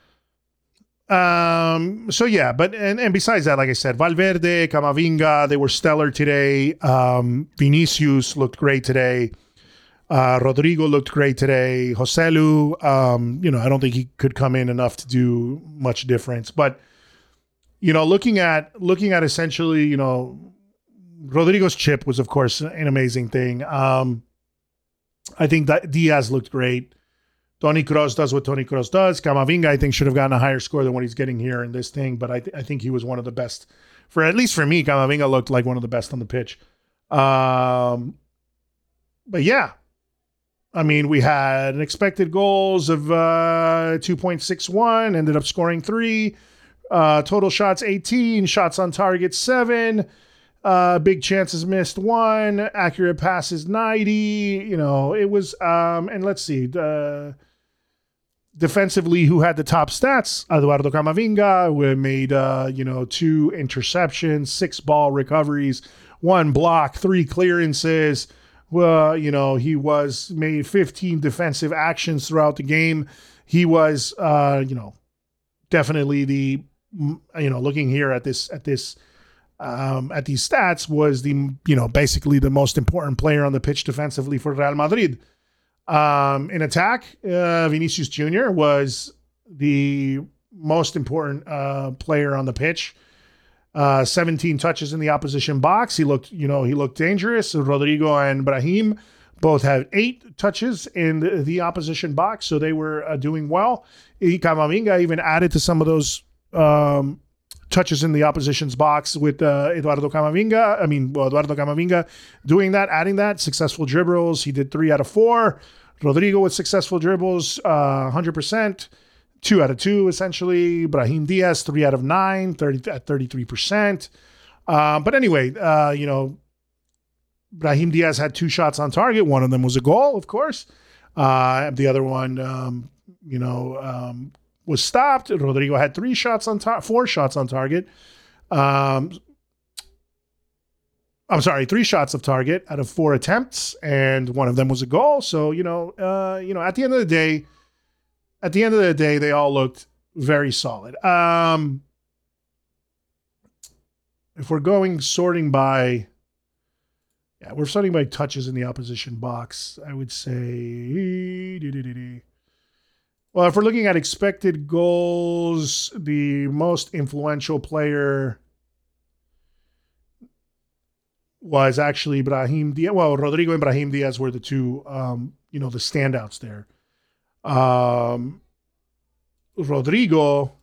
um, so yeah, but and, and besides that, like I said, Valverde, Camavinga, they were stellar today. Um, Vinicius looked great today. Uh, Rodrigo looked great today. Joselu, um, you know, I don't think he could come in enough to do much difference. But, you know, looking at looking at essentially, you know, Rodrigo's chip was, of course, an amazing thing. Um, I think that Diaz looked great. Toni Kroos does what Toni Kroos does. Camavinga, I think, should have gotten a higher score than what he's getting here in this thing. But I, th- I think he was one of the best. For at least for me, Camavinga looked like one of the best on the pitch. Um, but yeah. I mean, we had an expected goals of uh, two point six one, ended up scoring three. Uh, total shots eighteen, shots on target seven. Uh, big chances missed one. Accurate passes ninety. You know, it was, um, and let's see, uh, defensively, who had the top stats? Eduardo Camavinga, who made, uh, you know, two interceptions, six ball recoveries, one block, three clearances. Well, you know, he was made fifteen defensive actions throughout the game. He was, uh, you know, definitely the, you know, looking here at this, at this, um, at these stats, was the, you know, basically the most important player on the pitch defensively for Real Madrid. Um, in attack, uh, Vinicius Junior was the most important uh, player on the pitch. Uh, seventeen touches in the opposition box. He looked, you know, he looked dangerous. Rodrigo and Brahim both had eight touches in the, the opposition box, so they were uh, doing well. Camavinga even added to some of those um, touches in the opposition's box with uh, Eduardo Camavinga. I mean, well, Eduardo Camavinga doing that, adding that. Successful dribbles. He did three out of four. Rodrigo with successful dribbles, uh, one hundred percent. Two out of two, essentially. Brahim Diaz, three out of nine, thirty at thirty-three percent. Uh, but anyway, uh, you know, Brahim Diaz had two shots on target. One of them was a goal, of course. Uh, the other one, um, you know, um, was stopped. Rodrigo had three shots on target, four shots on target. Um, I'm sorry, three shots of target out of four attempts, and one of them was a goal. So, you know, uh, you know, at the end of the day, At the end of the day, they all looked very solid. Um, if we're going sorting by, yeah, we're sorting by touches in the opposition box, I would say, well, if we're looking at expected goals, the most influential player was actually Brahim Diaz. Well, Rodrigo and Brahim Diaz were the two, um, you know, the standouts there. Um, Rodrigo,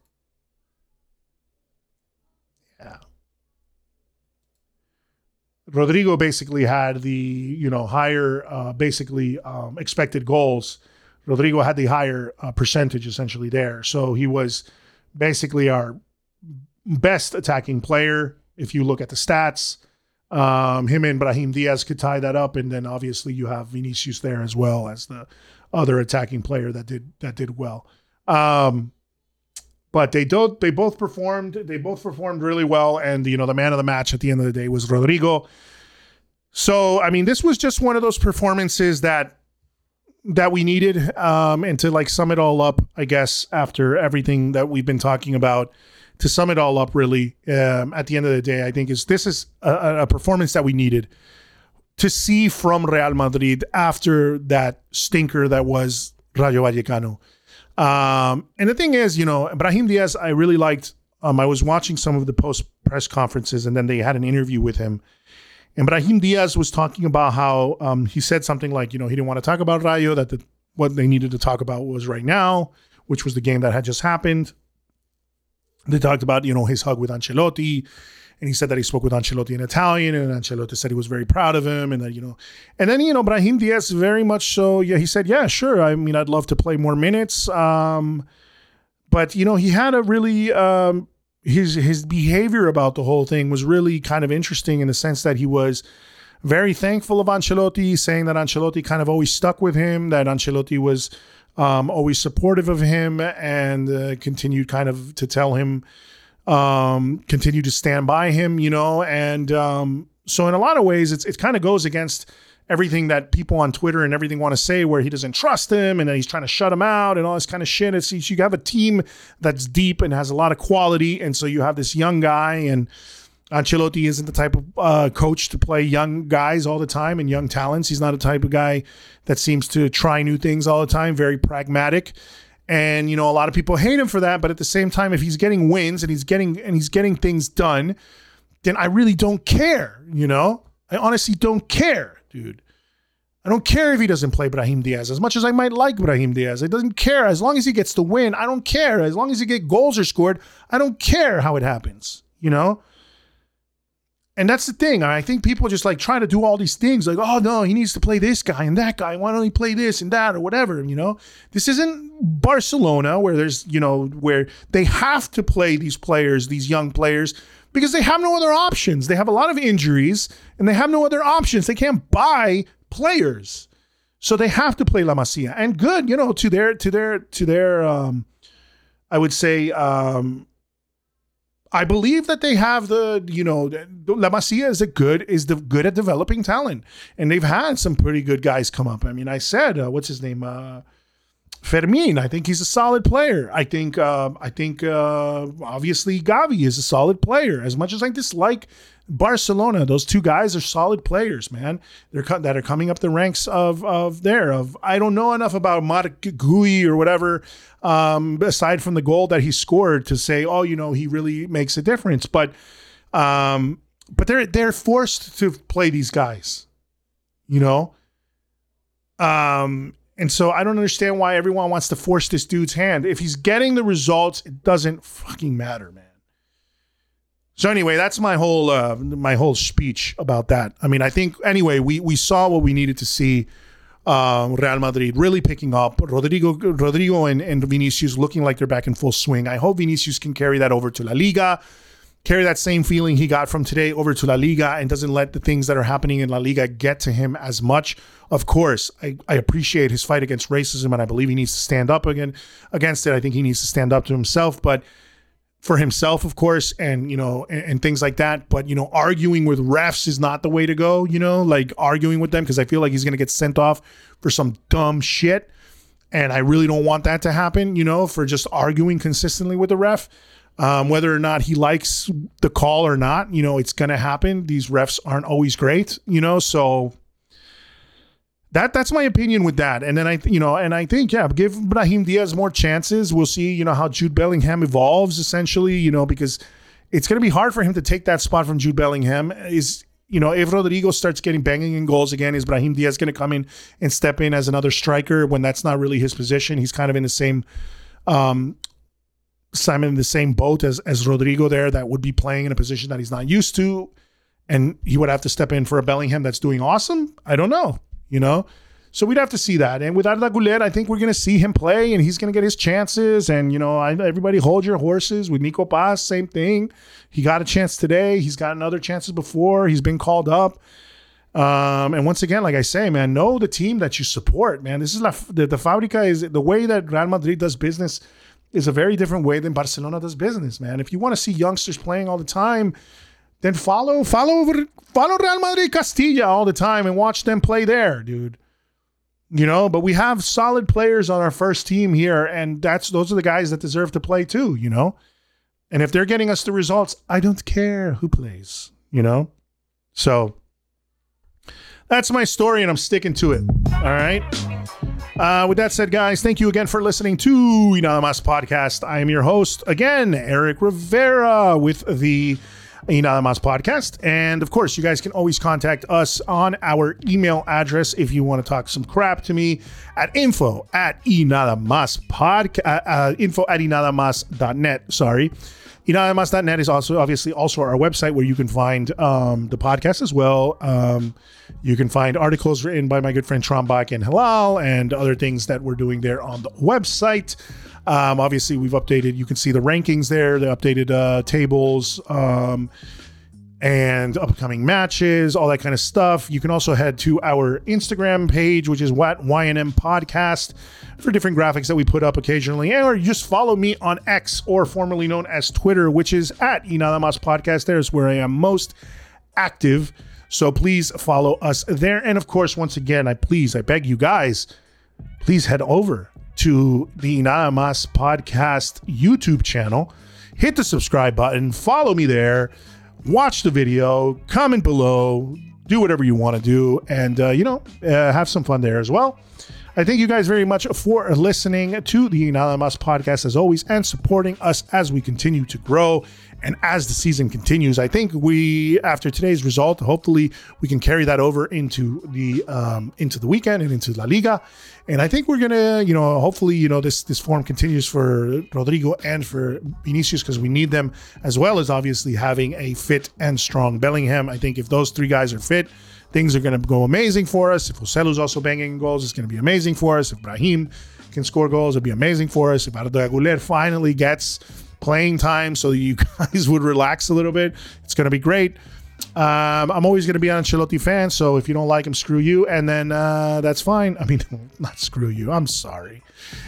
yeah. Rodrigo basically had the, you know, higher, uh, basically um, expected goals. Rodrigo had the higher uh, percentage essentially there. So he was basically our best attacking player. If you look at the stats, um, him and Brahim Diaz could tie that up. And then obviously you have Vinicius there as well as the other attacking player that did that did well. Um, but they don't they both performed they both performed really well, and you know, the man of the match at the end of the day was Rodrigo. So I mean, this was just one of those performances that that we needed. Um, and to like sum it all up, I guess, after everything that we've been talking about, to sum it all up really, um, at the end of the day, I think is this is a, a performance that we needed to see from Real Madrid after that stinker that was Rayo Vallecano. Um, and the thing is, you know, Brahim Diaz, I really liked. Um, I was watching some of the post-press conferences, and then they had an interview with him. And Brahim Diaz was talking about how um, he said something like, you know, he didn't want to talk about Rayo, that the, what they needed to talk about was right now, which was the game that had just happened. they talked about, you know, his hug with Ancelotti. And he said that he spoke with Ancelotti in Italian, and Ancelotti said he was very proud of him. And that, you know, and then, you know, Brahim Diaz very much so, yeah, he said, yeah, sure. I mean, I'd love to play more minutes. Um, but, you know, he had a really, um, his, his behavior about the whole thing was really kind of interesting in the sense that he was very thankful of Ancelotti, saying that Ancelotti kind of always stuck with him, that Ancelotti was um, always supportive of him, and uh, continued kind of to tell him, um, continue to stand by him, you know, and um, so in a lot of ways, it's it kind of goes against everything that people on Twitter and everything want to say, where he doesn't trust him and then he's trying to shut him out and all this kind of shit. It's you have a team that's deep and has a lot of quality, and so you have this young guy, and Ancelotti isn't the type of uh, coach to play young guys all the time and young talents. He's not a type of guy that seems to try new things all the time. Very pragmatic. And, you know, a lot of people hate him for that. But at the same time, if he's getting wins and he's getting and he's getting things done, then I really don't care. You know, I honestly don't care, dude. I don't care if he doesn't play Brahim Diaz as much as I might like Brahim Diaz. I doesn't care. As long as he gets the win, I don't care. As long as he get goals are scored, I don't care how it happens, you know? And that's the thing. I think people just like try to do all these things like, oh, no, he needs to play this guy and that guy. Why don't he play this and that or whatever, you know? This isn't Barcelona where there's, you know, where they have to play these players, these young players, because they have no other options. They have a lot of injuries and they have no other options. They can't buy players. So they have to play La Masia. And good, you know, to their, to their, to their, um, I would say, um, I believe that they have the, you know, La Masia is a good, is the good at developing talent. And they've had some pretty good guys come up. I mean, I said, uh, what's his name? Uh, Fermin. I think he's a solid player. I think, uh, I think, uh, obviously Gavi is a solid player. As much as I dislike Barcelona, those two guys are solid players, man. They're co- that are coming up the ranks of of there. Of I don't know enough about Marc Gui or whatever, um, aside from the goal that he scored to say, oh, you know, he really makes a difference. But um, but they're they're forced to play these guys, you know. Um, and so I don't understand why everyone wants to force this dude's hand. If he's getting the results, it doesn't fucking matter, man. So anyway, that's my whole uh, my whole speech about that. I mean, I think anyway we we saw what we needed to see. Uh, Real Madrid really picking up. Rodrigo Rodrigo and, and Vinicius looking like they're back in full swing. I hope Vinicius can carry that over to La Liga, carry that same feeling he got from today over to La Liga, and doesn't let the things that are happening in La Liga get to him as much. Of course, I, I appreciate his fight against racism, and I believe he needs to stand up again against it. I think he needs to stand up to himself, but. For himself, of course, and, you know, and, and things like that. But, you know, arguing with refs is not the way to go, you know, like arguing with them, because I feel like he's going to get sent off for some dumb shit. And I really don't want that to happen, you know, for just arguing consistently with the ref. Um, whether or not he likes the call or not, you know, it's going to happen. These refs aren't always great, you know, so... That that's my opinion with that. And then I, you know, and I think, yeah, give Brahim Diaz more chances. We'll see, you know, how Jude Bellingham evolves essentially, you know, because it's going to be hard for him to take that spot from Jude Bellingham. Is, you know, if Rodrigo starts getting banging in goals again, is Brahim Diaz going to come in and step in as another striker when that's not really his position? He's kind of in the same, um, Simon in the same boat as, as Rodrigo there, that would be playing in a position that he's not used to. And he would have to step in for a Bellingham that's doing awesome. I don't know. You know, so we'd have to see that. And with Arda Güler, I think we're going to see him play and he's going to get his chances. And, you know, I, everybody hold your horses. With Nico Paz, same thing. He got a chance today. He's gotten other chances before. He's been called up. Um, and once again, like I say, man, know the team that you support, man. This is la, the, the Fábrica is the way that Real Madrid does business is a very different way than Barcelona does business, man. If you want to see youngsters playing all the time, then follow, follow, follow Real Madrid Castilla all the time and watch them play there, dude. You know, but we have solid players on our first team here, and that's those are the guys that deserve to play too, you know. And if they're getting us the results, I don't care who plays, you know. So that's my story, and I'm sticking to it. All right. Uh, with that said, guys, thank you again for listening to Y Nada Más Podcast. I am your host again, Eric Rivera, with the Y Nada Más podcast. And of course, you guys can always contact us on our email address if you want to talk some crap to me at info at inadamas uh, uh, info at inadamas dot net. Sorry. inadamas dot net is also obviously also our website where you can find um, the podcast as well. Um, you can find articles written by my good friend Trombach and Halal and other things that we're doing there on the website. Um, obviously, we've updated. You can see the rankings there, the updated uh, tables, um, and upcoming matches, all that kind of stuff. You can also head to our Instagram page, which is what Y N M Podcast, for different graphics that we put up occasionally, or just follow me on X, or formerly known as Twitter, which is at Y Nada Más Podcast. There's where I am most active. So please follow us there. And of course, once again, I please, I beg you guys, please head over to the Nada Más Podcast YouTube channel. Hit the subscribe button, follow me there, watch the video, comment below, do whatever you want to do, and uh, you know, uh, have some fun there as well. I thank you guys very much for listening to the Nada Más Podcast as always, and supporting us as we continue to grow and as the season continues. I think we, after today's result, hopefully we can carry that over into the um, into the weekend and into La Liga. And I think we're gonna, you know, hopefully, you know, this this form continues for Rodrigo and for Vinicius, because we need them, as well as obviously having a fit and strong Bellingham. I think if those three guys are fit, things are going to go amazing for us. If Joselu's also banging goals, it's going to be amazing for us. If Brahim can score goals, it'll be amazing for us. If Arda Güler finally gets playing time so you guys would relax a little bit, it's going to be great. Um, I'm always going to be an Ancelotti fan, so if you don't like him, screw you, and then uh, that's fine. I mean, not screw you. I'm sorry.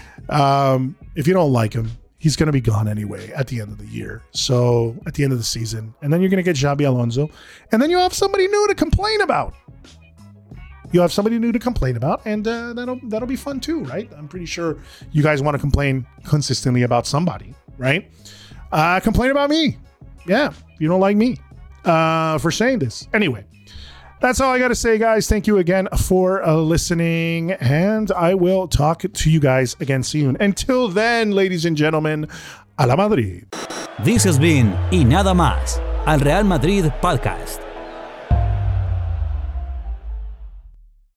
Um, if you don't like him, he's going to be gone anyway at the end of the year. So at the end of the season, and then you're going to get Xabi Alonso, and then you have somebody new to complain about. You have somebody new to complain about, and uh, that'll that'll be fun too, right? I'm pretty sure you guys want to complain consistently about somebody, right? Uh, complain about me. Yeah, you don't like me uh, for saying this. Anyway, that's all I got to say, guys. Thank you again for uh, listening, and I will talk to you guys again soon. Until then, ladies and gentlemen, a la Madrid. This has been Y Nada Más, al Real Madrid Podcast.